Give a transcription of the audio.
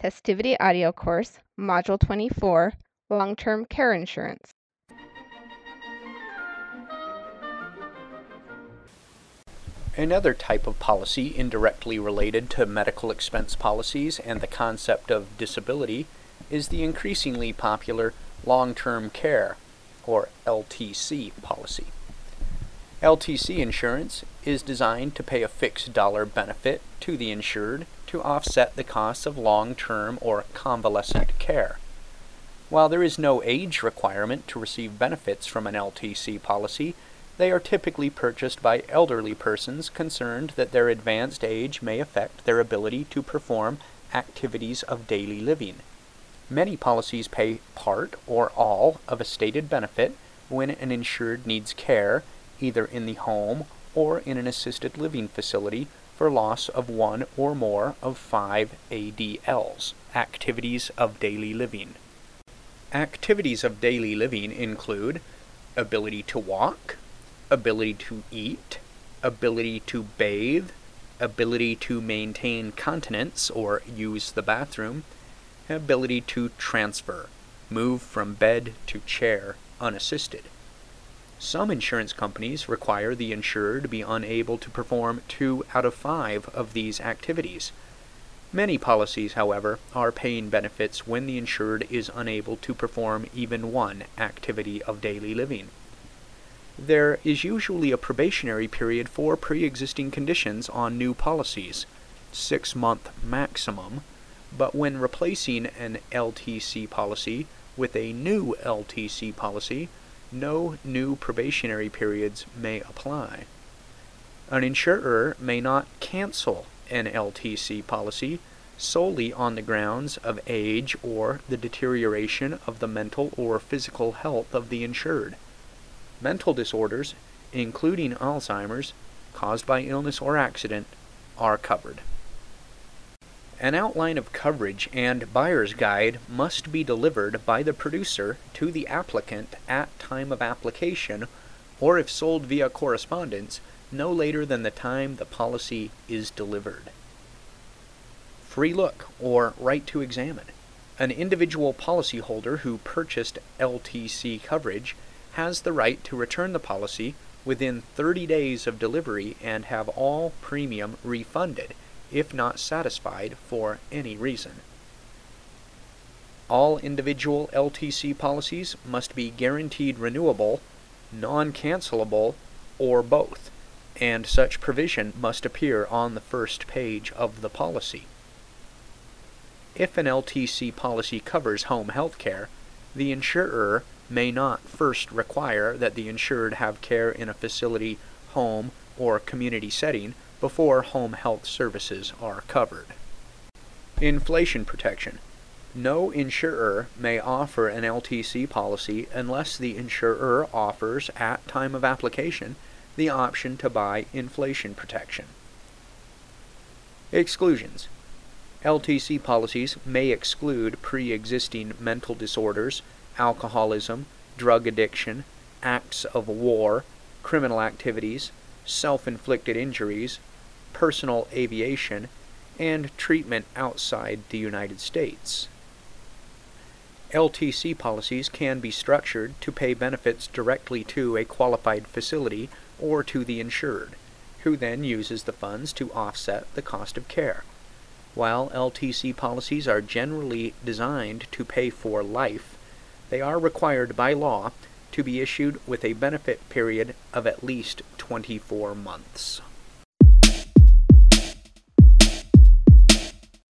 Festivity Audio Course, Module 24, Long-Term Care Insurance. Another type of policy indirectly related to medical expense policies and the concept of disability is the increasingly popular long-term care, or LTC, policy. LTC insurance is designed to pay a fixed dollar benefit to the insured to offset the costs of long-term or convalescent care. While there is no age requirement to receive benefits from an LTC policy, they are typically purchased by elderly persons concerned that their advanced age may affect their ability to perform activities of daily living. Many policies pay part or all of a stated benefit when an insured needs care, either in the home or in an assisted living facility, for loss of one or more of 5 ADLs, activities of daily living. Activities of daily living include ability to walk, ability to eat, ability to bathe, ability to maintain continence or use the bathroom, ability to transfer, move from bed to chair unassisted. Some insurance companies require the insured to be unable to perform 2 out of 5 of these activities. Many policies, however, are paying benefits when the insured is unable to perform even one activity of daily living. There is usually a probationary period for pre-existing conditions on new policies, 6-month maximum, but when replacing an LTC policy with a new LTC policy, no new probationary periods may apply. An insurer may not cancel an LTC policy solely on the grounds of age or the deterioration of the mental or physical health of the insured. Mental disorders, including Alzheimer's, caused by illness or accident, are covered. An outline of coverage and buyer's guide must be delivered by the producer to the applicant at time of application, or if sold via correspondence, no later than the time the policy is delivered. Free look, or right to examine. An individual policyholder who purchased LTC coverage has the right to return the policy within 30 days of delivery and have all premium refunded if not satisfied for any reason. All individual LTC policies must be guaranteed renewable, non-cancelable, or both, and such provision must appear on the first page of the policy. If an LTC policy covers home health care, the insurer may not first require that the insured have care in a facility, home, or community setting before home health services are covered. Inflation protection. No insurer may offer an LTC policy unless the insurer offers at time of application the option to buy inflation protection. Exclusions. LTC policies may exclude pre-existing mental disorders, alcoholism, drug addiction, acts of war, criminal activities, self-inflicted injuries, personal aviation, and treatment outside the United States. LTC policies can be structured to pay benefits directly to a qualified facility or to the insured, who then uses the funds to offset the cost of care. While LTC policies are generally designed to pay for life, they are required by law to be issued with a benefit period of at least 24 months.